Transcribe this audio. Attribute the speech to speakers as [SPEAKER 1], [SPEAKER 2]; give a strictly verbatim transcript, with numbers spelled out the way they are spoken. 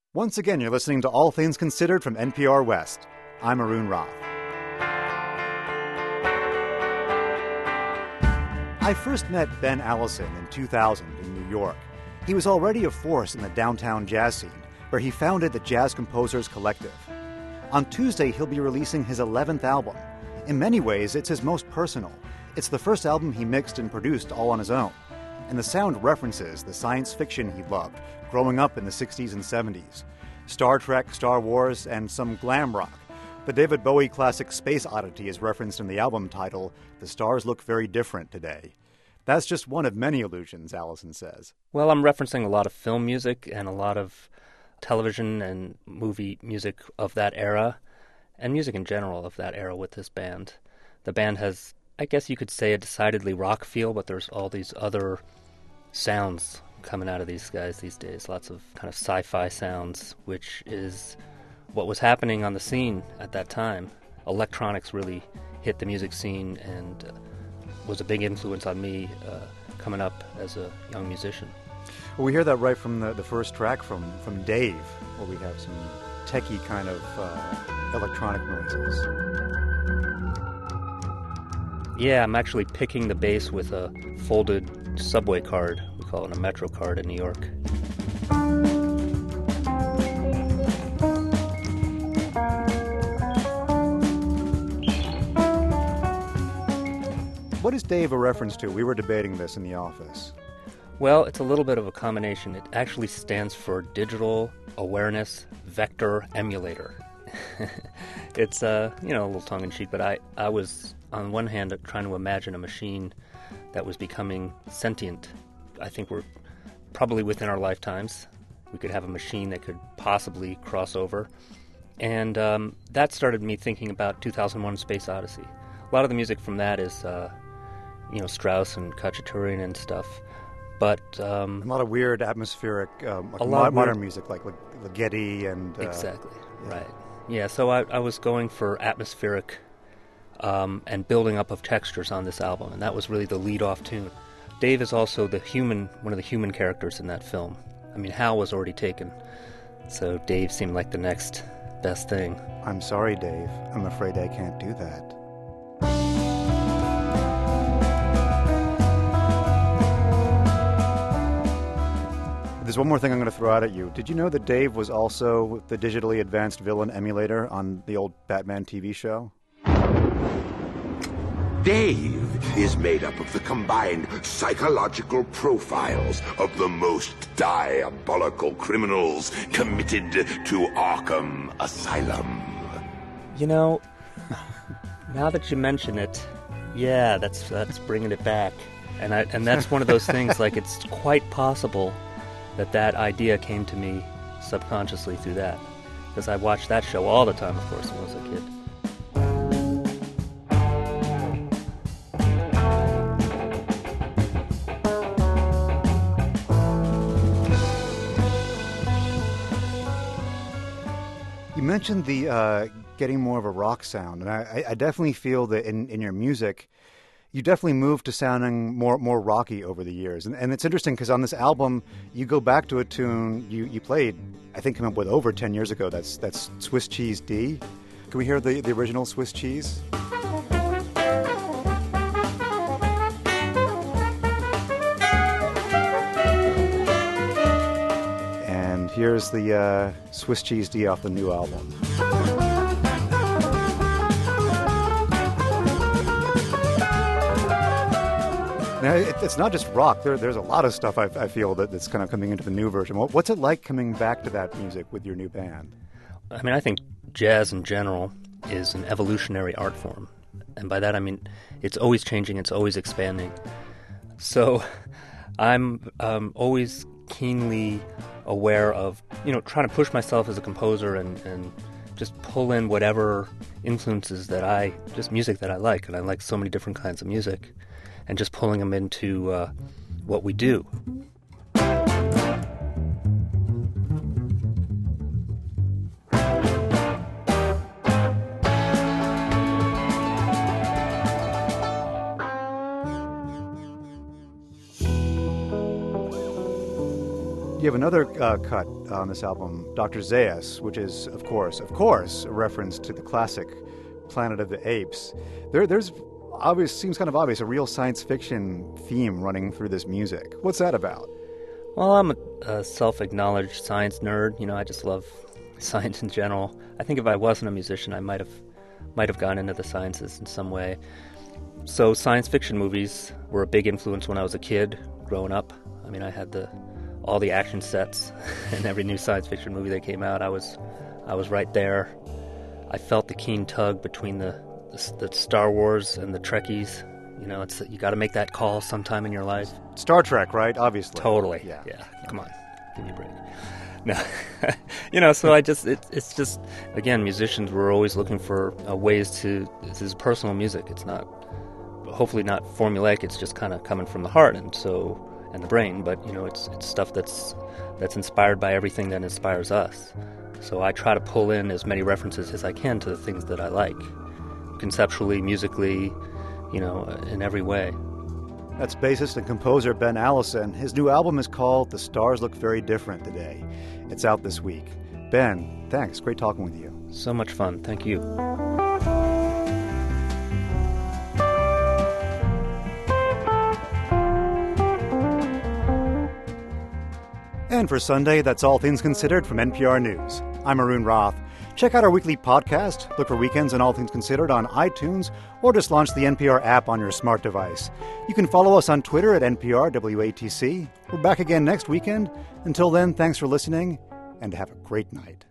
[SPEAKER 1] Once again, you're listening to All Things Considered from N P R West. I'm Arun Roth. I first met Ben Allison in two thousand in New York. He was already a force in the downtown jazz scene, where he founded the Jazz Composers Collective. On Tuesday, he'll be releasing his eleventh album. In many ways, it's his most personal. It's the first album he mixed and produced all on his own. And the sound references the science fiction he loved growing up in the sixties and seventies. Star Trek, Star Wars, and some glam rock. The David Bowie classic Space Oddity is referenced in the album title, The Stars Look Very Different Today. That's just one of many allusions, Allison says.
[SPEAKER 2] Well, I'm referencing a lot of film music and a lot of television and movie music of that era, and music in general of that era with this band. The band has, I guess you could say, a decidedly rock feel, but there's all these other sounds coming out of these guys these days. Lots of kind of sci-fi sounds, which is what was happening on the scene at that time. Electronics really hit the music scene and uh, was a big influence on me uh, coming up as a young musician.
[SPEAKER 1] Well, we hear that right from the, the first track from, from Dave, where we have some techie kind of uh, electronic noises.
[SPEAKER 2] Yeah, I'm actually picking the bass with a folded subway card. We call it a Metro card in New York.
[SPEAKER 1] What is Dave a reference to? We were debating this in the office.
[SPEAKER 2] Well, it's a little bit of a combination. It actually stands for Digital Awareness Vector Emulator. It's, uh, you know, a little tongue-in-cheek, but I, I was, on one hand, trying to imagine a machine that was becoming sentient. I think we're probably within our lifetimes. We could have a machine that could possibly cross over. And um, that started me thinking about two thousand one Space Odyssey. A lot of the music from that is, uh, you know, Strauss and Khachaturian and stuff. But um,
[SPEAKER 1] a lot of weird atmospheric, um, like
[SPEAKER 2] a lot
[SPEAKER 1] mo-
[SPEAKER 2] of
[SPEAKER 1] modern
[SPEAKER 2] weird...
[SPEAKER 1] music, like Ligeti and uh,
[SPEAKER 2] exactly
[SPEAKER 1] yeah.
[SPEAKER 2] right. Yeah, so I, I was going for atmospheric um, and building up of textures on this album, and that was really the lead-off tune. Dave is also the human, one of the human characters in that film. I mean, Hal was already taken, so Dave seemed like the next best thing.
[SPEAKER 1] I'm sorry, Dave. I'm afraid I can't do that. There's one more thing I'm going to throw out at you. Did you know that Dave was also the digitally advanced villain emulator on the old Batman T V show?
[SPEAKER 3] Dave is made up of the combined psychological profiles of the most diabolical criminals committed to Arkham Asylum.
[SPEAKER 2] You know, now that you mention it, yeah, that's that's bringing it back. And I, and that's one of those things, like, it's quite possible that that idea came to me subconsciously through that. Because I watched that show all the time, of course, when I was a kid.
[SPEAKER 1] You mentioned the uh, getting more of a rock sound, and I, I definitely feel that in, in your music, you definitely moved to sounding more more rocky over the years. And, and it's interesting because on this album, you go back to a tune you, you played, I think, came up with over ten years ago. That's that's Swiss Cheese D. Can we hear the, the original Swiss Cheese? And here's the uh, Swiss Cheese D off the new album. Now, it, it's not just rock. There, there's a lot of stuff I, I feel that, that's kind of coming into the new version. What, what's it like coming back to that music with your new band?
[SPEAKER 2] I mean, I think jazz in general is an evolutionary art form. And by that I mean it's always changing, it's always expanding. So I'm um, always keenly aware of, you know, trying to push myself as a composer and, and just pull in whatever influences that I, just music that I like. And I like so many different kinds of music. And just pulling them into uh, what we do.
[SPEAKER 1] You have another uh, cut on this album, Doctor Zaius, which is, of course, of course, a reference to the classic Planet of the Apes. There, there's obvious, seems kind of obvious, a real science fiction theme running through this music. What's that about?
[SPEAKER 2] Well, I'm a, a self-acknowledged science nerd. You know, I just love science in general. I think if I wasn't a musician, I might have might have gone into the sciences in some way. So science fiction movies were a big influence when I was a kid, growing up. I mean, I had the all the action sets in every new science fiction movie that came out. I was I was right there. I felt the keen tug between the the, the Star Wars and the Trekkies. You know, it's you got to make that call sometime in your life.
[SPEAKER 1] Star Trek, right? Obviously.
[SPEAKER 2] Totally.
[SPEAKER 1] Yeah.
[SPEAKER 2] Yeah. Come on, give me a break. No, you know. So I just it, it's just again, musicians were always looking for uh, ways to. This is personal music. It's not hopefully not formulaic. It's just kind of coming from the heart, and so. And the brain, but you know, it's it's stuff that's that's inspired by everything that inspires us. So I try to pull in as many references as I can to the things that I like, conceptually, musically, you know, in every way.
[SPEAKER 1] That's bassist and composer Ben Allison. His new album is called The Stars Look Very Different Today. It's out this week. Ben, thanks. Great talking with you.
[SPEAKER 2] So much fun. Thank you.
[SPEAKER 1] And for Sunday, that's All Things Considered from N P R News. I'm Arun Roth. Check out our weekly podcast. Look for Weekends and All Things Considered on iTunes, or just launch the N P R app on your smart device. You can follow us on Twitter at N P R W A T C. We're back again next weekend. Until then, thanks for listening, and have a great night.